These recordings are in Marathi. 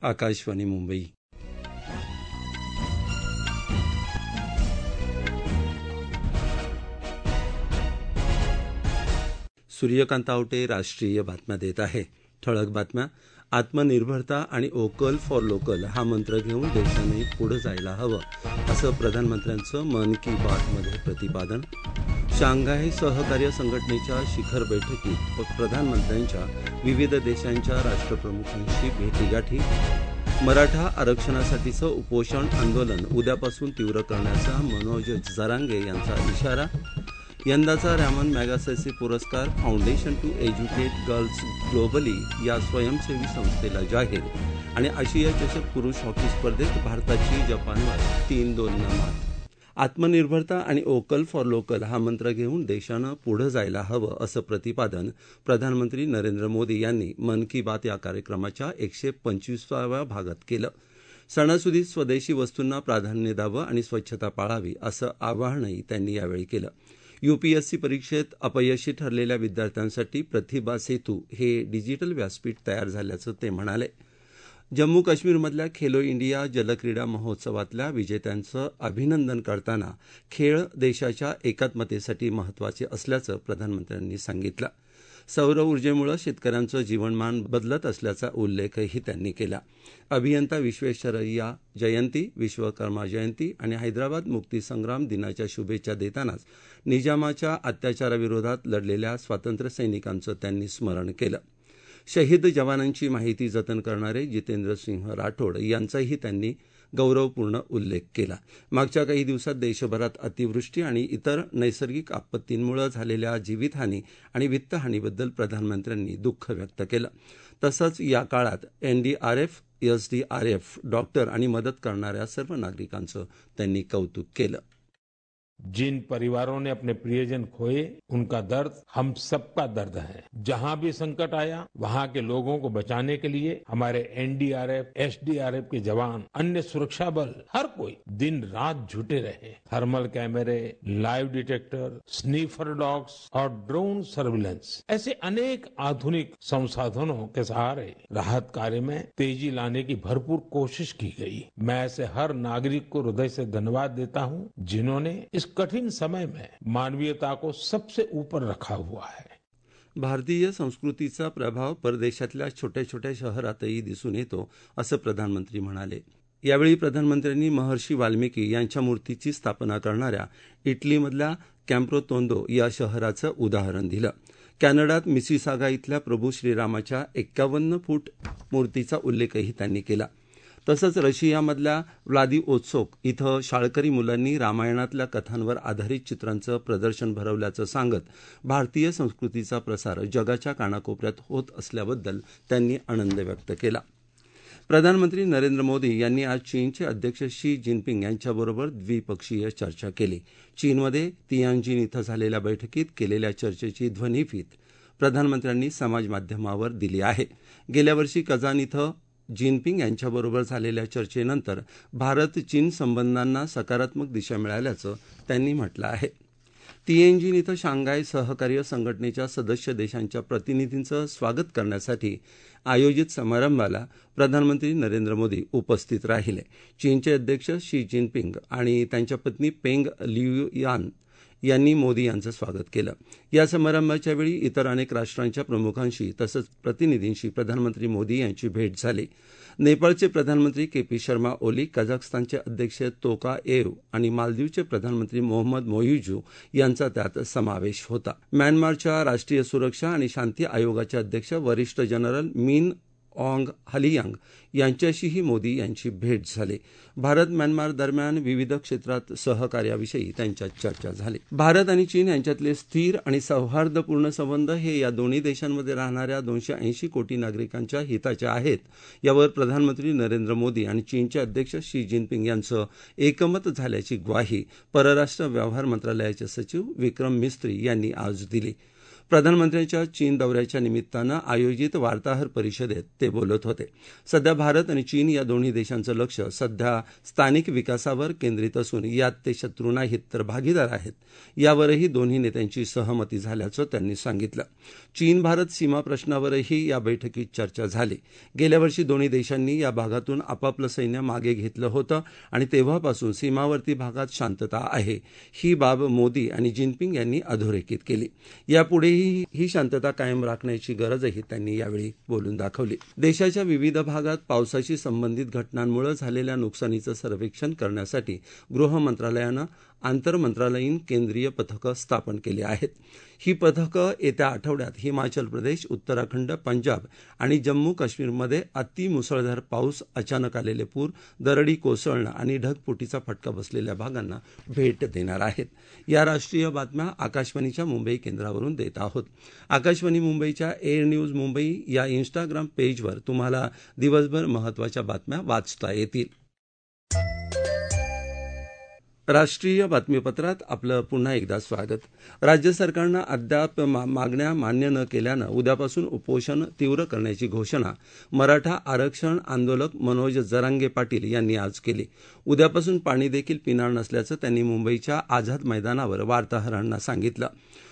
आकाशवाणी मुंबई. सूर्यकांत आवटे राष्ट्रीय बातम्या देत आहे. ठळक बातम्या. आत्मनिर्भरता आणि वोकल फॉर लोकल हा मंत्र घेऊन देशाने पुढे जायला हवं असं प्रधानमंत्र्यांचं मन की बातमध्ये प्रतिपादन. शांघाय सहकार्य संघटनेच्या शिखर बैठकीत प्रधानमंत्र्यांच्या विविध देशांच्या राष्ट्रप्रमुखांशी भेटीगाठी. मराठा आरक्षणासाठीचं उपोषण आंदोलन उद्यापासून तीव्र करण्याचा मनोज जरांगे यांचा इशारा. यंदाचा रॅमन मॅगसेसे पुरस्कार foundation to educate girls globally या स्वयंसेवी संस्थेला जाहीर. आणि आशिया चषक पुरुष हॉकी स्पर्धेत भारताची जपानवर 3-2 मात. आत्मनिर्भरता आणि वोकल फॉर लोकल हा मंत्र घेऊन देशानं पुढे जायला हवं असं प्रतिपादन प्रधानमंत्री नरेंद्र मोदी यांनी मन की बात या कार्यक्रमाच्या 125व्या भागात केलं. सणासुदीत स्वदेशी वस्तूंना प्राधान्य द्यावं आणि स्वच्छता पाळावी असं आवाहनही त्यांनी यावेळी केलं. यूपीएससी परीक्षेत अपयशी ठरलेल्या विद्यार्थ्यांसाठी प्रतिभा सेतू हे डिजिटल व्यासपीठ तयार झाल्याचं ते म्हणाले. जम्मू काश्मीरमधल्या खेलो इंडिया जलक्रीडा महोत्सवातल्या विजेत्यांचं अभिनंदन करताना खेळ देशाच्या एकात्मतेसाठी महत्त्वाचे असल्याचं प्रधानमंत्र्यांनी सांगितलं. सौर ऊर्जेमुळे शेतकऱ्यांचं जीवनमान बदलत असल्याचा उल्लेखही त्यांनी केला. अभियंता विश्वेश्वरय्या जयंती, विश्वकर्मा जयंती आणि हैदराबाद मुक्तीसंग्राम दिनाच्या शुभेच्छा देतानाच निजामाच्या अत्याचाराविरोधात लढलेल्या स्वातंत्र्यसैनिकांचं त्यांनी स्मरण केलं. शहीद जवानांची माहिती जतन करणारे जितेंद्र सिंह राठोड यांचाही त्यांनी गौरवपूर्ण उल्लेख केला. मागच्या काही दिवसात देशभरात अतिवृष्टी आणि इतर नैसर्गिक आपत्तींमुळे झालेल्या जीवितहानी आणि वित्तहानीबद्दल प्रधानमंत्र्यांनी दुःख व्यक्त केलं. तसंच या काळात एनडीआरएफ, एसडीआरएफ, डॉक्टर आणि मदत करणाऱ्या सर्व नागरिकांचं त्यांनी कौतुक केलं. जिन परिवारों ने अपने प्रियजन खोए, उनका दर्द हम सबका दर्द है. जहां भी संकट आया, वहां के लोगों को बचाने के लिए हमारे एनडीआरएफ, एसडीआरएफ के जवान, अन्य सुरक्षा बल, हर कोई दिन रात जुटे रहे. थर्मल कैमरे, लाइव डिटेक्टर, स्नीफर डॉग्स और ड्रोन सर्विलेंस ऐसे अनेक आधुनिक संसाधनों के सहारे राहत कार्य में तेजी लाने की भरपूर कोशिश की गई. मैं ऐसे हर नागरिक को हृदय से धन्यवाद देता हूं जिन्होंने इस कठिन समय में मानवीयता को सबसे ऊपर रखा हुआ है. भारतीय संस्कृतीचा प्रभाव परदेशातल्या छोट्या छोट्या शहरातही दिसून येतो असं प्रधानमंत्री म्हणाले. यावेळी प्रधानमंत्र्यांनी महर्षी वाल्मिकी यांच्या मूर्तीची स्थापना करणाऱ्या इटलीमधल्या कॅम्प्रोतोंदो या शहराचं उदाहरण दिलं. कॅनडात मिसिसागा इथल्या प्रभू श्रीरामाच्या 51 फूट मूर्तीचा उल्लेखही त्यांनी केला. तसंच रशियामधल्या व्लादिवोत्सोक इथं शाळकरी मुलांनी रामायणातल्या कथांवर आधारित चित्रांचं प्रदर्शन भरवल्याचं सांगत भारतीय संस्कृतीचा प्रसार जगाच्या कानाकोपऱ्यात होत असल्याबद्दल त्यांनी आनंद व्यक्त केला. प्रधानमंत्री नरेंद्र मोदी यांनी आज चीनचे अध्यक्ष शी जिनपिंग यांच्याबरोबर द्विपक्षीय चर्चा केली. चीनमध्ये तियानजिन इथं झालेल्या बैठकीत केलेल्या चर्चेची ध्वनिफीत प्रधानमंत्र्यांनी समाजमाध्यमावर दिली आहे. गेल्या वर्षी कझान इथं जिनपिंग यांच्याबरोबर झालेल्या चर्चेनंतर भारत चीन संबंधांना सकारात्मक दिशा मिळाल्याचं त्यांनी म्हटलं आहे. तिएनजिन इथं शांघाय सहकार्य संघटनेच्या सदस्य देशांच्या प्रतिनिधींचं स्वागत करण्यासाठी आयोजित समारंभाला प्रधानमंत्री नरेंद्र मोदी उपस्थित राहिले. चीनचे अध्यक्ष शी जिनपिंग आणि त्यांच्या पत्नी पेंग लियुयान यांनी मोदी यांचं स्वागत केलं. या समारंभाच्या वेळी इतर अनेक राष्ट्रांच्या प्रमुखांशी तसंच प्रतिनिधींशी प्रधानमंत्री मोदी यांची भेट झाली. नेपाळचे प्रधानमंत्री केपी शर्मा ओली, कझाकस्तानचे अध्यक्ष तोकाएव आणि मालदीवचे प्रधानमंत्री मोहम्मद मोइजू यांचा त्यात समावेश होता. म्यानमारच्या राष्ट्रीय सुरक्षा आणि शांती आयोगाचे अध्यक्ष वरिष्ठ जनरल मिन ऑंग हलियांग यांच्याशीही मोदी यांची भेट झाली. भारत म्यानमार दरम्यान विविध क्षेत्रात सहकार्याविषयी त्यांच्यात चर्चा झाली. भारत आणि चीन यांच्यातले स्थिर आणि सौहार्दपूर्ण संबंध हे या दोन्ही देशांमध्ये राहणाऱ्या 280 कोटी नागरिकांच्या हिताचे आहेत, यावर प्रधानमंत्री नरेंद्र मोदी आणि चीनचे अध्यक्ष शी जिनपिंग यांचं एकमत झाल्याची ग्वाही परराष्ट्र व्यवहार मंत्रालयाचे सचिव विक्रम मिस्त्री यांनी आज दिली. प्रधानमंत्र्यांच्या चीन दौऱ्याच्या निमित्तानं आयोजित वार्ताहर परिषदेत ते बोलत होते. सध्या भारत आणि चीन या दोन्ही देशांचं लक्ष सध्या स्थानिक विकासावर केंद्रित असून यात ते शत्रू नाहीत तर भागीदार आहेत. यावरही दोन्ही नेत्यांची सहमती झाल्याचं त्यांनी सांगितलं. चीन भारत सीमा प्रश्नावरही या बैठकीत चर्चा झाली. गेल्या वर्षी दोन्ही देशांनी या भागातून आपापलं सैन्य मागे घेतलं होतं आणि तेव्हापासून सीमावर्ती भागात शांतता आहे. ही बाब मोदी आणि जिनपिंग यांनी अधोरेखित केली. यापुढेही ही शांतता कायम राखण्याची गरजही त्यांनी यावेळी बोलून दाखवली. देशाच्या विविध भागात पावसाशी संबंधित घटनांमुळे झालेल्या नुकसानीचं सर्वेक्षण करण्यासाठी गृह मंत्रालयानं आंतरमंत्रालयीन केंद्रीय पथकं स्थापन केली आहेत. ही पथकं येत्या आठवड्यात हिमाचल प्रदेश, उत्तराखंड, पंजाब आणि जम्मू काश्मीरमध्ये अतिमुसळधार पाऊस, अचानक आलेले पूर, दरडी कोसळणं आणि ढगफुटीचा फटका बसलेल्या भागांना भेट देणार आहेत. या राष्ट्रीय बातम्या आकाशवाणीच्या मुंबई केंद्रावरून देत आहोत. आकाशवाणी मुंबईच्या एअर न्यूज मुंबई या इन्स्टाग्राम पेजवर तुम्हाला दिवसभर महत्त्वाच्या बातम्या वाचता येतील. राष्ट्रीय बातमीपत्रात आपलं पुन्हा एकदा स्वागत. राज्य सरकारनं अद्याप मागण्या मान्य न केल्यानं उद्यापासून उपोषण तीव्र करण्याची घोषणा मराठा आरक्षण आंदोलक मनोज जरांगे पाटील यांनी आज केली. उद्यापासून पाणी देखील पिणार नसल्याचं त्यांनी मुंबईच्या आझाद मैदानावर वार्ताहरांना सांगितलं.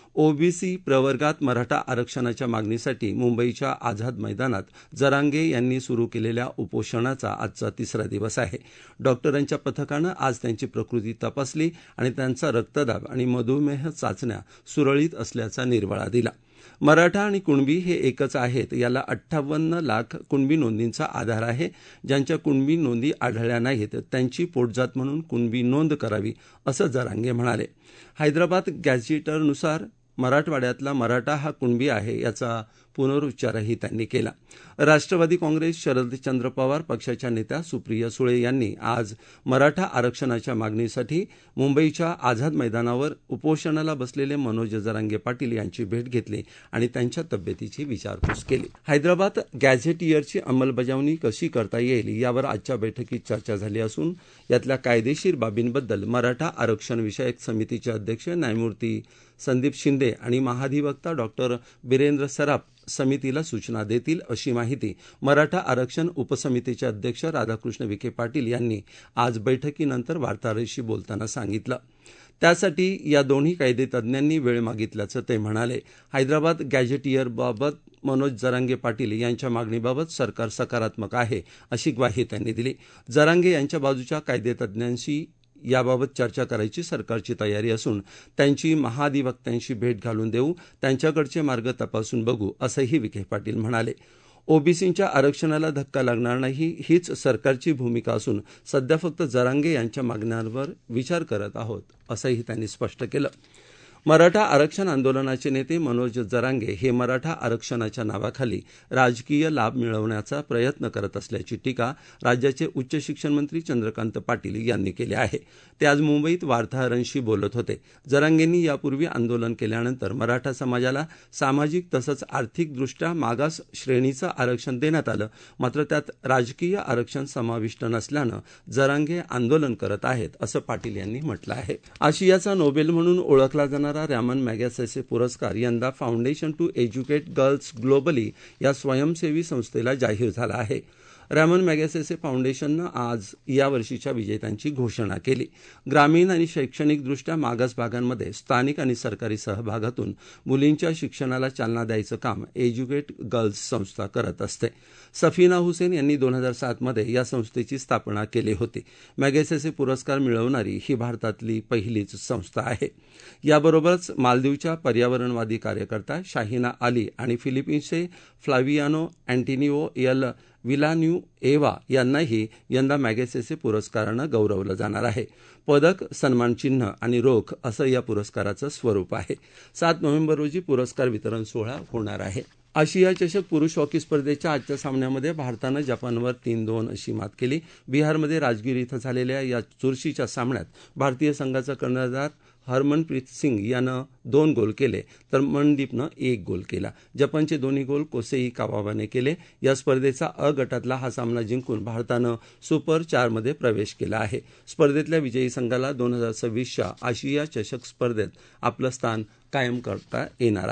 ओबीसी प्रवर्गात मराठा आरक्षणाच्या मागणीसाठी मुंबईच्या आझाद मैदानात जरांगे यांनी सुरू केलेल्या उपोषणाचा आजचा तिसरा दिवस आहे. डॉक्टरांच्या पथकानं आज त्यांची प्रकृती तपासली आणि त्यांचा रक्तदाब आणि मधुमेह चाचण्या सुरळीत असल्याचा निर्वाळा दिला. मराठा आणि कुणबी हे एकच आहेत. याला 58 लाख कुणबी नोंदींचा आधार आहे. ज्यांच्या कुणबी नोंदी आढळल्या नाहीत त्यांची पोटजात म्हणून कुणबी नोंद करावी, असं जरांगे म्हणाले. हैदराबाद गॅझेटरनुसार मराठवाड्यातला मराठा हा कुणबी आहे याचा पुनरुच्चारही त्यांनी केला. राष्ट्रवादी काँग्रेस शरदचंद्र पवार पक्षाच्या नेत्या सुप्रिया सुळे यांनी आज मराठा आरक्षणाच्या मागणीसाठी मुंबईच्या आझाद मैदानावर उपोषणाला बसलेले मनोज जरांगे पाटील यांची भेट घेतली आणि त्यांच्या तब्येतीची विचारपूस केली. हैदराबाद गॅझेटियरची अंमलबजावणी कशी करता येईल यावर आजच्या बैठकीत चर्चा झाली असून यातल्या कायदेशीर बाबींबद्दल मराठा आरक्षण विषयक समितीचे अध्यक्ष न्यायमूर्ती संदीप शिंदे आणि महाधिवक्ता डॉक्टर बिरेंद्र सराफ समितीला सूचना देतील, अशी माहिती मराठा आरक्षण उपसमितीचे अध्यक्ष राधाकृष्ण विखे पाटील यांनी आज बैठकीनंतर वार्ताहरांशी बोलताना सांगितलं. त्यासाठी या दोन्ही कायदेतज्ञांनी वेळ मागितल्याचं ते म्हणाले. हैदराबाद गॅझेटियरबाबत मनोज जरांगे पाटील यांच्या मागणीबाबत सरकार सकारात्मक आहे, अशी ग्वाही त्यांनी दिली. जरांगे यांच्या बाजूच्या कायदेतज्ञांशी याबाबत चर्चा करायची सरकारची तयारी असून त्यांची महाधिवक्त्यांशी भेट घालून देऊ, त्यांच्याकडचे मार्ग तपासून बघू, असंही विखे पाटील म्हणाले. ओबीसींच्या आरक्षणाला धक्का लागणार नाही हीच सरकारची भूमिका असून सध्या फक्त जरांगे यांच्या मागण्यांवर विचार करत आहोत, असंही त्यांनी स्पष्ट केलं. मराठा आरक्षण आंदोलनाचे नेते मनोज जरांगे हे मराठा आरक्षणाच्या नावाखाली राजकीय लाभ मिळवण्याचा प्रयत्न करत असल्याची टीका राज्याचे उच्च शिक्षण मंत्री चंद्रकांत पाटील यांनी केली आहे. ते आज मुंबईत वार्ताहरांशी बोलत होते. जरांगेंनी यापूर्वी आंदोलन केल्यानंतर मराठा समाजाला सामाजिक तसंच आर्थिकदृष्ट्या मागास श्रेणीचं आरक्षण देण्यात आलं, मात्र त्यात राजकीय आरक्षण समाविष्ट नसल्यानं जरांगे आंदोलन करत आहेत, असं पाटील यांनी म्हटलं आहे. आशियाचा नोबेल म्हणून ओळखला जाणारा रॅमन मॅगसेसे पुरस्कार यंदा foundation to educate girls globally या स्वयंसेवी संस्थेला जाहीर झाला आहे. रॅमन मॅगसेसे फाउंडेशननं आज यावर्षीच्या विजेत्यांची घोषणा केली. ग्रामीण आणि शैक्षणिकदृष्ट्या मागास भागांमध्ये स्थानिक आणि सरकारी सहभागातून मुलींच्या शिक्षणाला चालना द्यायचं काम एज्युकेट गर्ल्स संस्था करत असते. सफीना हुसेन यांनी 2007 मध्ये या संस्थेची स्थापना केली होती. मॅगसेसे पुरस्कार मिळवणारी ही भारतातली पहिलीच संस्था आहे. याबरोबरच मालदीवच्या पर्यावरणवादी कार्यकर्ता शाहिना अली आणि फिलिपिन्सचे फ्लावियानो अँटिनिओ एल विलान्युएवा यांनाही यंदा मॅगसेसे पुरस्कारानं गौरवलं जाणार आहे. पदक, सन्मानचिन्ह आणि रोख असं या पुरस्काराचं स्वरूप आहे. 7 नोव्हेंबर रोजी पुरस्कार वितरण सोहळा होणार आहे. आशिया चषक पुरुष हॉकी स्पर्धेच्या आजच्या सामन्यामध्ये भारतानं जपानवर 3-2 अशी मात केली. बिहारमध्ये राजगीर इथं झालेल्या या चुरशीच्या सामन्यात भारतीय संघाचा कर्णधार हरमनप्रीत सिंग यानं 2 गोल केले तर मनदीपनं 1 गोल केला. जपानचे दोन्ही गोल कोसेई कावाबाने केले. या स्पर्धेचा अ गटातला हा सामना जिंकून भारतानं सुपर 4 मध्ये प्रवेश केला आहे. स्पर्धेतल्या विजयी संघाला 2026च्या आशिया चषक स्पर्धेत आपलं स्थान कायम करता येणार आहे.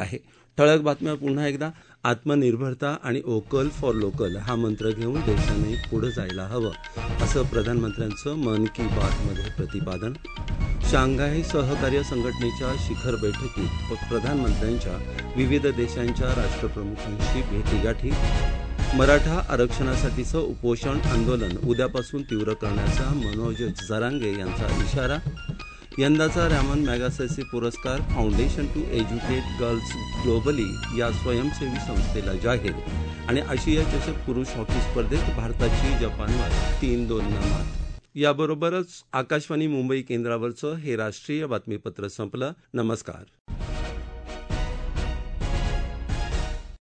ठळक बातम्या पुन्हा एकदा. आत्मनिर्भरता आणि वोकल फॉर लोकल हा मंत्र घेऊन देशाने पुढे जायला हवं असं प्रधानमंत्र्यांचं मन की बातमध्ये प्रतिपादन. शांघाय सहकार्य संघटनेच्या शिखर बैठकीत प्रधानमंत्र्यांच्या विविध देशांच्या राष्ट्रप्रमुखांशी भेटीगाठी. मराठा आरक्षणासाठीचं उपोषण आंदोलन उद्यापासून तीव्र करण्याचा मनोज जरांगे यांचा इशारा. यंदाचा रॅमन मॅगसेसे पुरस्कार foundation to educate girls globally या स्वयंसेवी संस्थेला जाहीर. आणि आशिया चषक पुरुष हॉकी स्पर्धेत भारताची जपानवर 3-2 मात. याबरोबरच आकाशवाणी मुंबई केंद्रावरचं हे राष्ट्रीय बातमीपत्र संपलं. नमस्कार.